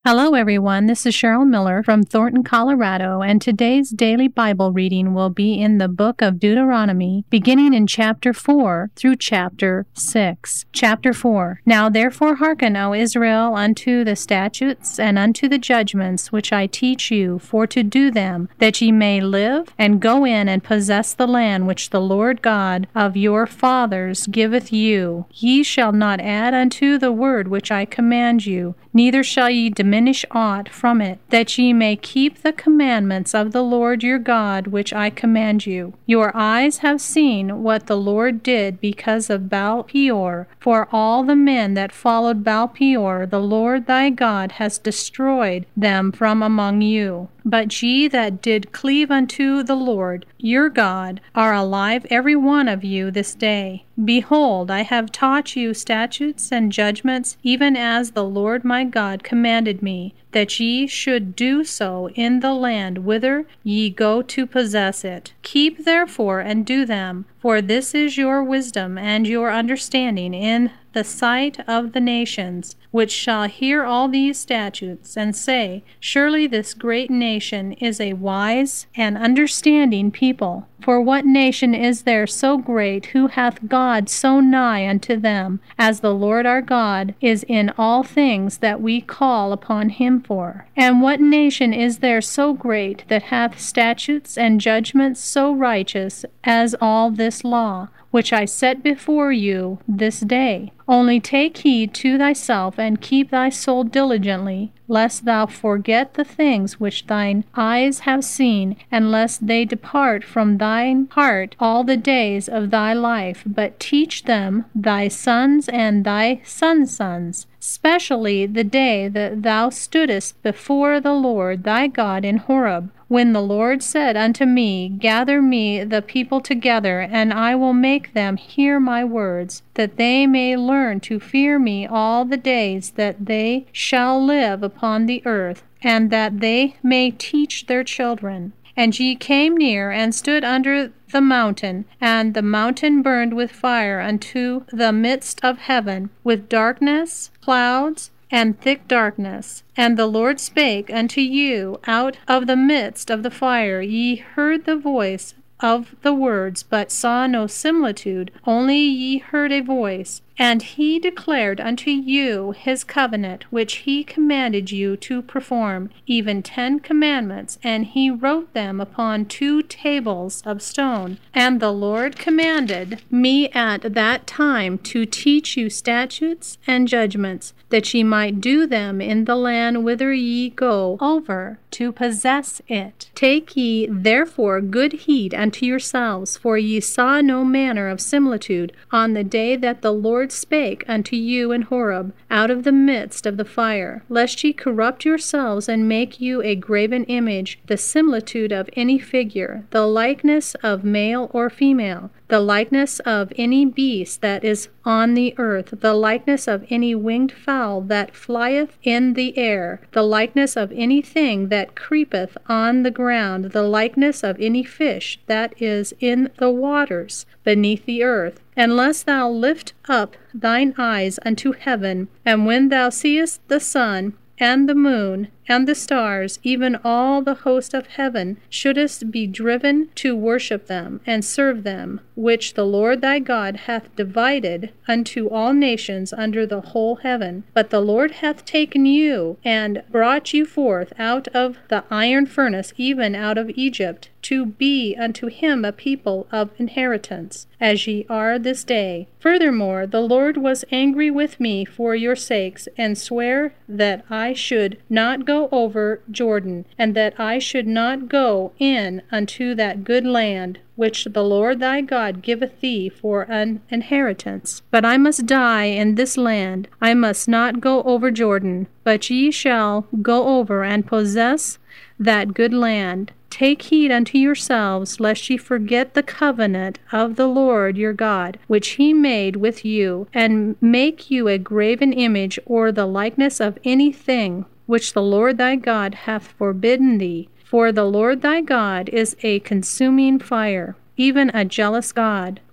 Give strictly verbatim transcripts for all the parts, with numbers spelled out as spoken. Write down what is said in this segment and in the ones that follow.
Hello, everyone. This is Cheryl Miller from Thornton, Colorado, and today's daily Bible reading will be in the book of Deuteronomy, beginning in chapter four through chapter six. Chapter four. Now therefore hearken, O Israel, unto the statutes and unto the judgments which I teach you, for to do them, that ye may live, and go in and possess the land which the Lord God of your fathers giveth you. Ye shall not add unto the word which I command you, neither shall ye diminish aught from it, that ye may keep the commandments of the Lord your God which I command you. Your eyes have seen what the Lord did because of Baal-peor. For all the men that followed Baal-peor, the Lord thy God has destroyed them from among you. But ye that did cleave unto the Lord your God are alive every one of you this day. Behold, I have taught you statutes and judgments, even as the Lord my God commanded me, that ye should do so in the land whither ye go to possess it. Keep therefore and do them, for this is your wisdom and your understanding in the sight of the nations, which shall hear all these statutes, and say, Surely this great nation is a wise and understanding people. For what nation is there so great, who hath God so nigh unto them, as the Lord our God is in all things that we call upon him for? And what nation is there so great, that hath statutes and judgments so righteous as all this law, which I set before you this day? Only take heed to thyself, and keep thy soul diligently, lest thou forget the things which thine eyes have seen, and lest they depart from thine heart all the days of thy life, but teach them thy sons and thy sons' sons, specially the day that thou stoodest before the Lord thy God in Horeb, when the Lord said unto me, Gather me the people together, and I will make them hear my words, that they may learn to fear me all the days that they shall live upon the earth, and that they may teach their children. And ye came near and stood under the mountain, and the mountain burned with fire unto the midst of heaven, with darkness, clouds, and thick darkness. And the Lord spake unto you out of the midst of the fire. Ye heard the voice of the words, but saw no similitude, only ye heard a voice. And he declared unto you his covenant, which he commanded you to perform, even ten commandments, and he wrote them upon two tables of stone. And the Lord commanded me at that time to teach you statutes and judgments, that ye might do them in the land whither ye go over to possess it. Take ye therefore good heed unto yourselves, for ye saw no manner of similitude on the day that the Lord spake unto you in Horeb out of the midst of the fire, lest ye corrupt yourselves and make you a graven image, the similitude of any figure, the likeness of male or female, the likeness of any beast that is on the earth, the likeness of any winged fowl that flieth in the air, the likeness of anything that creepeth on the ground, the likeness of any fish that is in the waters beneath the earth. Unless thou lift up thine eyes unto heaven, and when thou seest the sun, and the moon, and the stars, even all the host of heaven, shouldest be driven to worship them, and serve them, which the Lord thy God hath divided unto all nations under the whole heaven. But the Lord hath taken you, and brought you forth out of the iron furnace, even out of Egypt, to be unto him a people of inheritance, as ye are this day. Furthermore, the Lord was angry with me for your sakes, and sware that I should not go over Jordan, and that I should not go in unto that good land which the Lord thy God giveth thee for an inheritance. But I must die in this land. I must not go over Jordan, but ye shall go over and possess that good land. Take heed unto yourselves, lest ye forget the covenant of the Lord your God, which he made with you, and make you a graven image, or the likeness of anything which the Lord thy God hath forbidden thee. For the Lord thy God is a consuming fire, even a jealous God.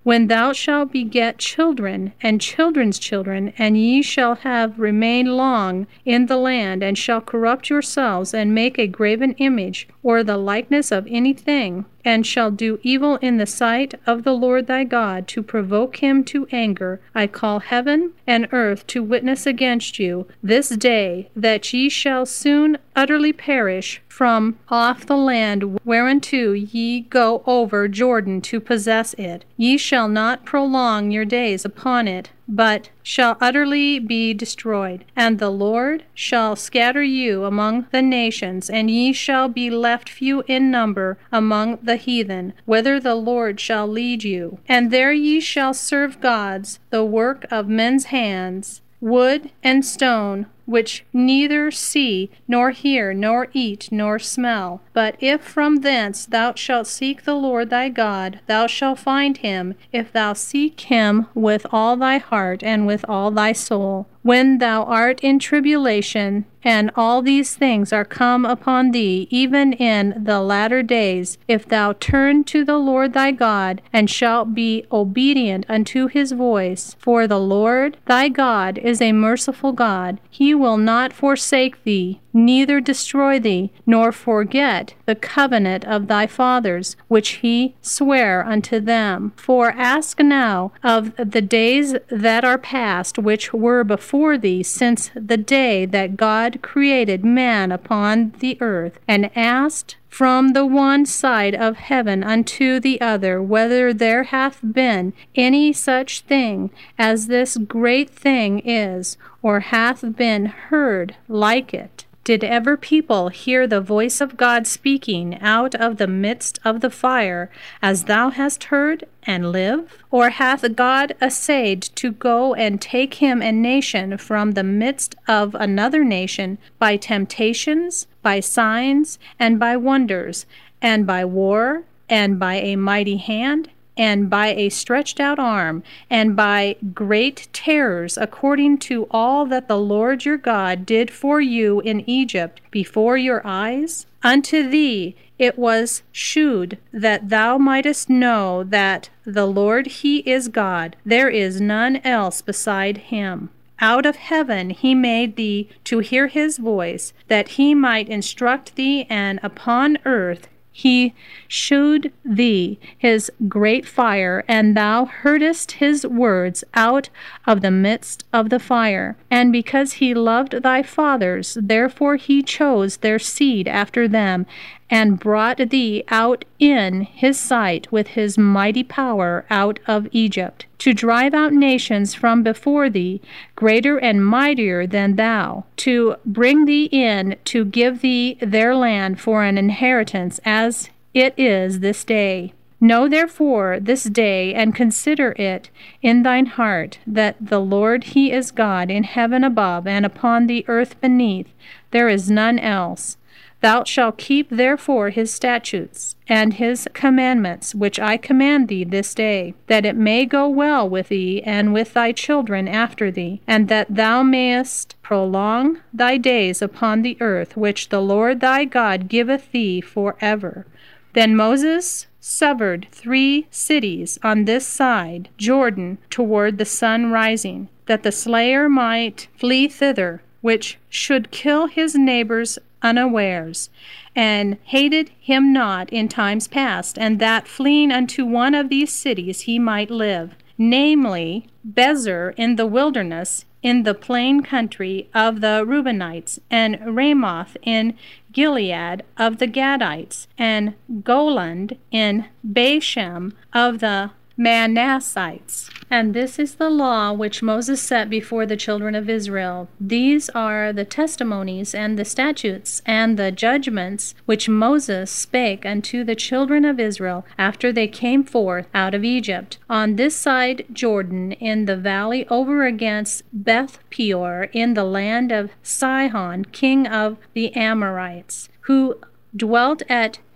when thou shalt beget children and children's children, and ye shall have remained long in the land, and shall corrupt yourselves, and make a graven image, or the likeness of anything, and shall do evil in the sight of the Lord thy God, to provoke him to anger, I call heaven and earth to witness against you this day, that ye shall soon utterly perish from off the land whereunto ye go over Jordan to possess it. Ye shall not prolong your days upon it, but shall utterly be destroyed. And the Lord shall scatter you among the nations, and ye shall be left few in number among the heathen, whither the Lord shall lead you. And there ye shall serve gods, the work of men's hands, wood and stone, which neither see, nor hear, nor eat, nor smell. But if from thence thou shalt seek the Lord thy God, thou shalt find him, if thou seek him with all thy heart and with all thy soul. When thou art in tribulation, and all these things are come upon thee, even in the latter days, if thou turn to the Lord thy God, and shalt be obedient unto his voice, for the Lord thy God is a merciful God, he will not forsake thee, neither destroy thee, nor forget the covenant of thy fathers, which he sware unto them. For ask now of the days that are past, which were before thee, since the day that God created man upon the earth, and asked from the one side of heaven unto the other, whether there hath been any such thing as this great thing is, or hath been heard like it. Did ever people hear the voice of God speaking out of the midst of the fire, as thou hast heard, and live? Or hath God essayed to go and take him a nation from the midst of another nation by temptations, by signs, and by wonders, and by war, and by a mighty hand, and by a stretched out arm, and by great terrors, according to all that the Lord your God did for you in Egypt before your eyes? Unto thee it was shewed that thou mightest know that the Lord he is God, there is none else beside him. Out of heaven he made thee to hear his voice, that he might instruct thee, and upon earth he shewed thee his great fire, and thou heardest his words out of the midst of the fire. And because he loved thy fathers, therefore he chose their seed after them, and brought thee out in his sight with his mighty power out of Egypt, to drive out nations from before thee, greater and mightier than thou, to bring thee in, to give thee their land for an inheritance, as it is this day. Know therefore this day, and consider it in thine heart, that the Lord he is God in heaven above, and upon the earth beneath. There is none else. Thou shalt keep therefore his statutes and his commandments, which I command thee this day, that it may go well with thee and with thy children after thee, and that thou mayest prolong thy days upon the earth, which the Lord thy God giveth thee for ever. Then Moses severed three cities on this side Jordan toward the sun rising, that the slayer might flee thither, which should kill his neighbors unawares, and hated him not in times past, and that fleeing unto one of these cities he might live, namely Bezer in the wilderness, in the plain country of the Reubenites, and Ramoth in Gilead of the Gadites, and Golan in Bashan of the Manassites. And this is the law which Moses set before the children of Israel. These are the testimonies and the statutes and the judgments which Moses spake unto the children of Israel after they came forth out of Egypt, on this side Jordan, in the valley over against Beth Peor, in the land of Sihon, king of the Amorites, who dwelt at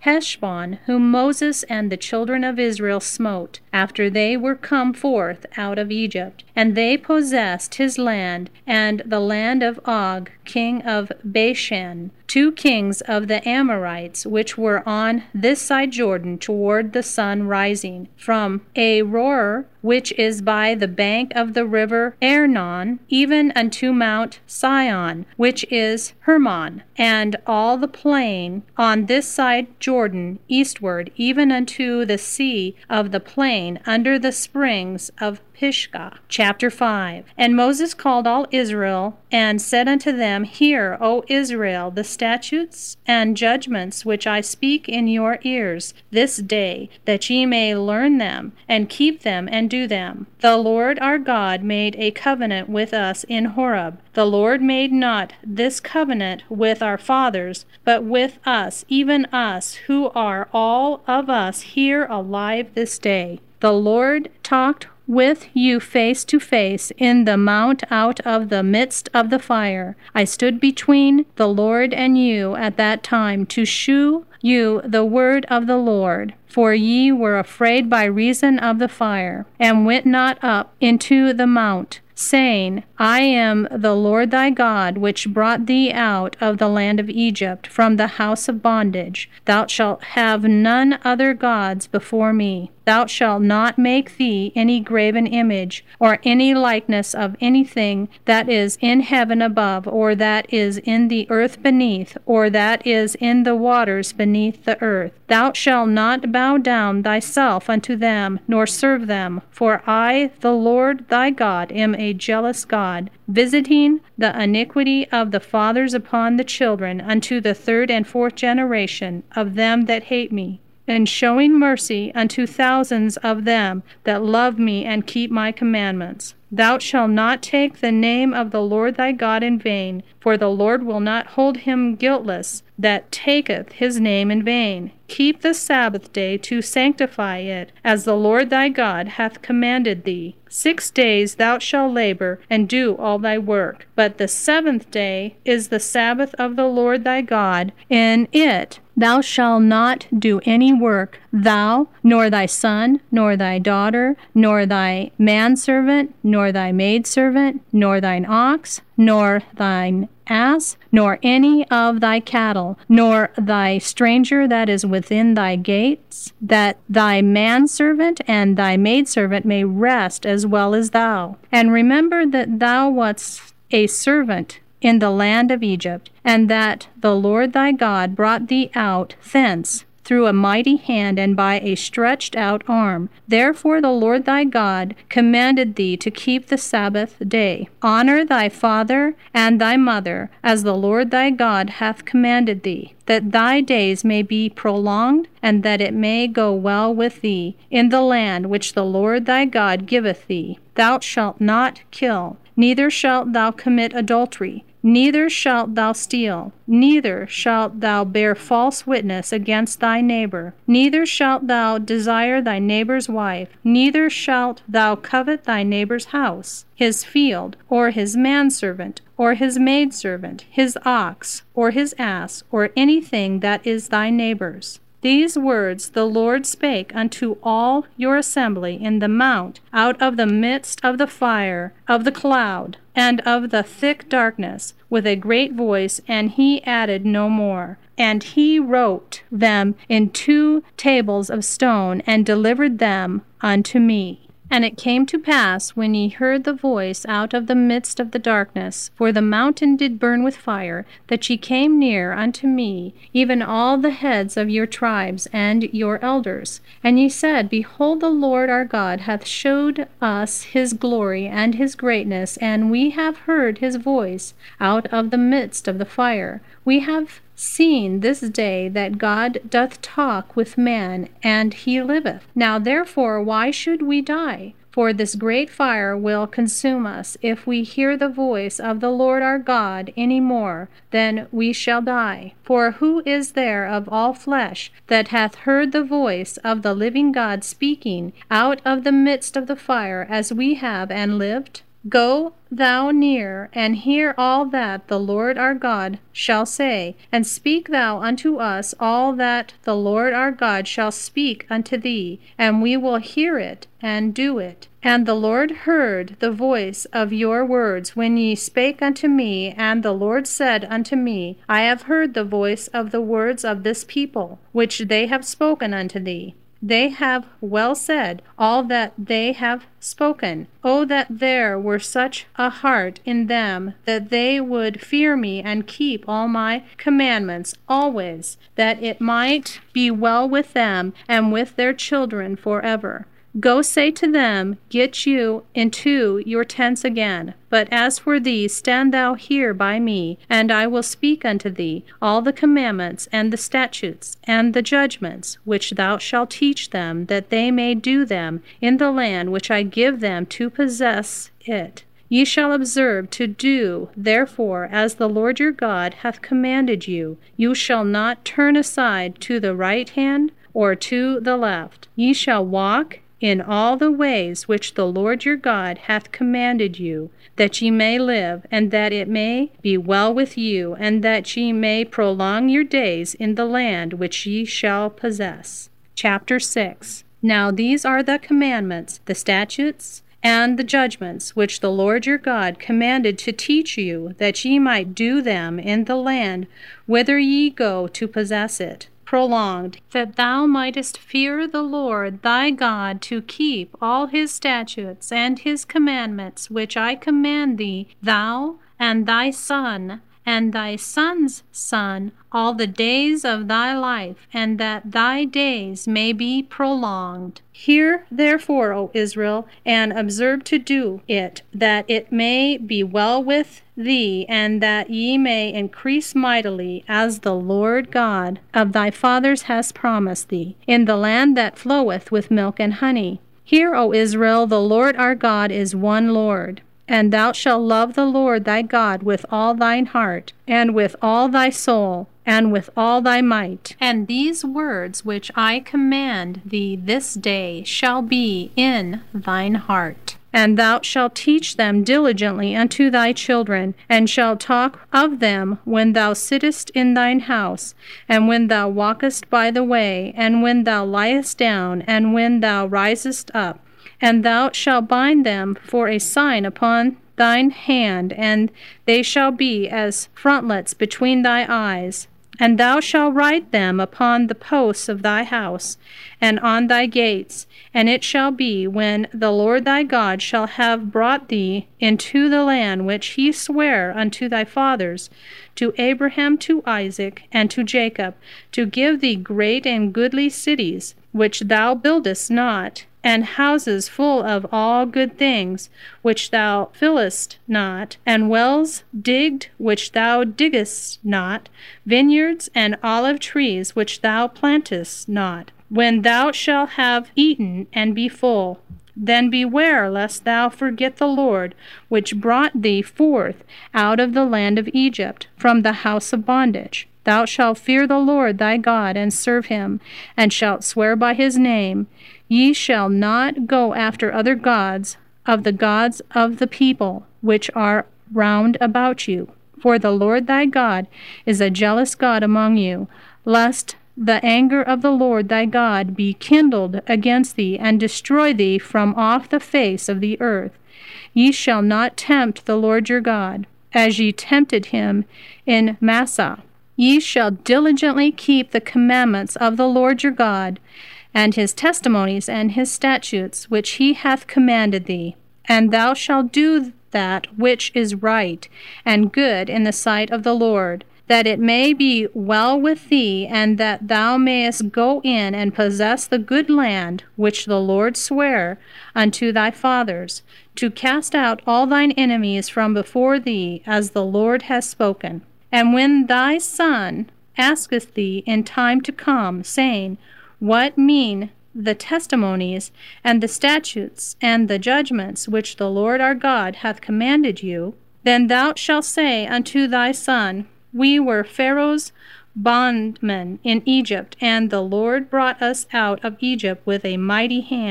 Heshbon, whom Moses and the children of Israel smote, after they were come forth out of Egypt. And they possessed his land, and the land of Og, king of Bashan, two kings of the Amorites, which were on this side Jordan toward the sun rising, from Aroer, which is by the bank of the river Arnon, even unto Mount Sion, which is Hermon, and all the plain on this side Jordan eastward, even unto the sea of the plain under the springs of Pisgah. Chapter five. And Moses called all Israel, and said unto them, Hear, O Israel, the statutes and judgments which I speak in your ears this day, that ye may learn them, and keep them, and do them. The Lord our God made a covenant with us in Horeb. The Lord made not this covenant with our fathers, but with us, even us, who are all of us here alive this day. The Lord talked with you face to face in the mount out of the midst of the fire. I stood between the Lord and you at that time to shew you the word of the Lord. For ye were afraid by reason of the fire, and went not up into the mount, saying, I am the Lord thy God, which brought thee out of the land of Egypt, from the house of bondage. Thou shalt have none other gods before me. Thou shalt not make thee any graven image, or any likeness of anything that is in heaven above, or that is in the earth beneath, or that is in the waters beneath the earth. Thou shalt not bow down thyself unto them, nor serve them. For I, the Lord thy God, am a jealous God, visiting the iniquity of the fathers upon the children unto the third and fourth generation of them that hate me, and showing mercy unto thousands of them that love me and keep my commandments. Thou shalt not take the name of the Lord thy God in vain, for the Lord will not hold him guiltless that taketh his name in vain. Keep the Sabbath day to sanctify it, as the Lord thy God hath commanded thee. Six days thou shalt labor and do all thy work, but the seventh day is the Sabbath of the Lord thy God. In it thou shalt not do any work, thou, nor thy son, nor thy daughter, nor thy manservant, nor thy maidservant, nor thine ox, nor thine ass, nor any of thy cattle, nor thy stranger that is within thy gates, that thy manservant and thy maidservant may rest as well as thou. And remember that thou wast a servant in the land of Egypt, and that the Lord thy God brought thee out thence through a mighty hand and by a stretched out arm. Therefore the Lord thy God commanded thee to keep the Sabbath day. Honor thy father and thy mother, as the Lord thy God hath commanded thee, that thy days may be prolonged, and that it may go well with thee in the land which the Lord thy God giveth thee. Thou shalt not kill, neither shalt thou commit adultery, neither shalt thou steal, neither shalt thou bear false witness against thy neighbor, neither shalt thou desire thy neighbor's wife, neither shalt thou covet thy neighbor's house, his field, or his manservant, or his maidservant, his ox, or his ass, or anything that is thy neighbor's. These words the Lord spake unto all your assembly in the mount, out of the midst of the fire, of the cloud, and of the thick darkness, with a great voice, and he added no more. And he wrote them in two tables of stone, and delivered them unto me. And it came to pass, when ye heard the voice out of the midst of the darkness, for the mountain did burn with fire, that ye came near unto me, even all the heads of your tribes and your elders. And ye said, Behold, the Lord our God hath showed us his glory and his greatness, and we have heard his voice out of the midst of the fire. We have seen this day that God doth talk with man, and he liveth. Now therefore why should we die? For this great fire will consume us, if we hear the voice of the Lord our God any more, then we shall die. For who is there of all flesh that hath heard the voice of the living God speaking out of the midst of the fire, as we have, and lived? Go thou near, and hear all that the Lord our God shall say, and speak thou unto us all that the Lord our God shall speak unto thee, and we will hear it and do it. And the Lord heard the voice of your words when ye spake unto me, and the Lord said unto me, I have heard the voice of the words of this people, which they have spoken unto thee. They have well said all that they have spoken. Oh, that there were such a heart in them, that they would fear me and keep all my commandments always, that it might be well with them and with their children forever. Go say to them, Get you into your tents again. But as for thee, stand thou here by me, and I will speak unto thee all the commandments and the statutes and the judgments which thou shalt teach them, that they may do them in the land which I give them to possess it. Ye shall observe to do, therefore, as the Lord your God hath commanded you. You shall not turn aside to the right hand or to the left. Ye shall walk in all the ways which the Lord your God hath commanded you, that ye may live, and that it may be well with you, and that ye may prolong your days in the land which ye shall possess. Chapter six. Now these are the commandments, the statutes, and the judgments which the Lord your God commanded to teach you, that ye might do them in the land whither ye go to possess it. Prolonged, that thou mightest fear the Lord thy God, to keep all his statutes and his commandments which I command thee, thou and thy son and thy son's son, all the days of thy life, and that thy days may be prolonged. Hear therefore, O Israel, and observe to do it, that it may be well with thee, and that ye may increase mightily, as the Lord God of thy fathers has promised thee, in the land that floweth with milk and honey. Hear, O Israel, the Lord our God is one Lord. And thou shalt love the Lord thy God with all thine heart, and with all thy soul, and with all thy might. And these words which I command thee this day shall be in thine heart. And thou shalt teach them diligently unto thy children, and shalt talk of them when thou sittest in thine house, and when thou walkest by the way, and when thou liest down, and when thou risest up. And thou shalt bind them for a sign upon thine hand, and they shall be as frontlets between thy eyes. And thou shalt write them upon the posts of thy house, and on thy gates. And it shall be, when the Lord thy God shall have brought thee into the land which he sware unto thy fathers, to Abraham, to Isaac, and to Jacob, to give thee great and goodly cities, which thou buildest not, and houses full of all good things, which thou fillest not, and wells digged, which thou diggest not, vineyards and olive trees, which thou plantest not. When thou shalt have eaten and be full, then beware lest thou forget the Lord, which brought thee forth out of the land of Egypt, from the house of bondage. Thou shalt fear the Lord thy God, and serve him, and shalt swear by his name. Ye shall not go after other gods of the gods of the people which are round about you. For the Lord thy God is a jealous God among you, lest the anger of the Lord thy God be kindled against thee, and destroy thee from off the face of the earth. Ye shall not tempt the Lord your God, as ye tempted him in Massah. Ye shall diligently keep the commandments of the Lord your God, and his testimonies and his statutes, which he hath commanded thee. And thou shalt do that which is right and good in the sight of the Lord, that it may be well with thee, and that thou mayest go in and possess the good land which the Lord sware unto thy fathers, to cast out all thine enemies from before thee, as the Lord has spoken. And when thy son asketh thee in time to come, saying, What mean the testimonies and the statutes and the judgments which the Lord our God hath commanded you? Then thou shalt say unto thy son, We were Pharaoh's bondmen in Egypt, and the Lord brought us out of Egypt with a mighty hand.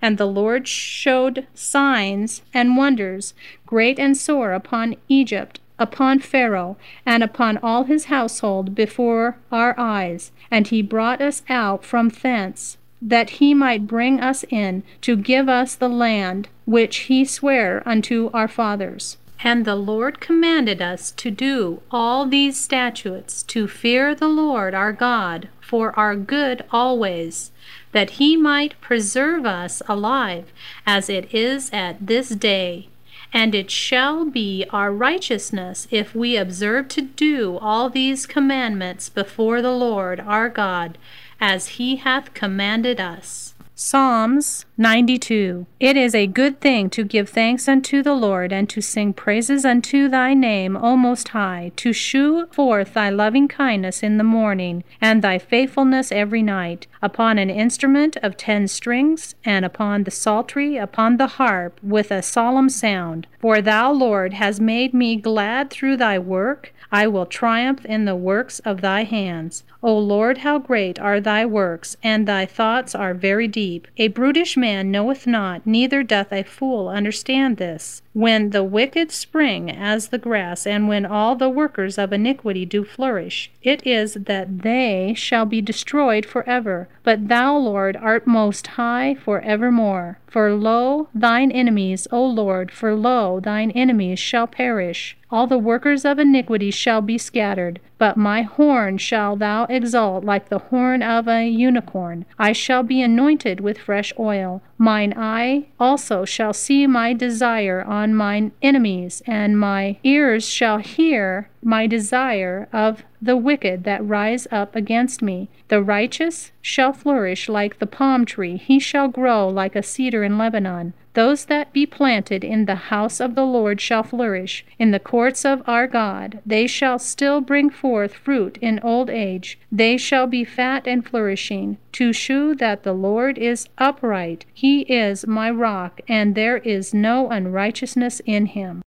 And the Lord showed signs and wonders, great and sore, upon Egypt, upon Pharaoh, and upon all his household before our eyes. And he brought us out from thence, that he might bring us in, to give us the land which he sware unto our fathers. And the Lord commanded us to do all these statutes, to fear the Lord our God for our good always, that he might preserve us alive, as it is at this day. And it shall be our righteousness if we observe to do all these commandments before the Lord our God, as he hath commanded us. Psalms ninety-two. It is a good thing to give thanks unto the Lord, and to sing praises unto thy name, O Most High, to shew forth thy loving kindness in the morning, and thy faithfulness every night, upon an instrument of ten strings, and upon the psaltery, upon the harp, with a solemn sound. For thou, Lord, hast made me glad through thy work. I will triumph in the works of thy hands. O Lord, how great are thy works, and thy thoughts are very deep. A brutish man knoweth not, neither doth a fool understand this. When the wicked spring as the grass, and when all the workers of iniquity do flourish, it is that they shall be destroyed forever. But thou, Lord, art most high for evermore. For lo, thine enemies, O Lord, for lo, thine enemies shall perish. All the workers of iniquity shall be scattered. But my horn shall thou exalt like the horn of a unicorn. I shall be anointed with fresh oil. Mine eye also shall see my desire on mine enemies, and my ears shall hear my desire of the wicked that rise up against me. The righteous shall flourish like the palm tree. He shall grow like a cedar in Lebanon. Those that be planted in the house of the Lord shall flourish. In the courts of our God they shall still bring forth fruit in old age. They shall be fat and flourishing, to shew that the Lord is upright. He is my rock, and there is no unrighteousness in him.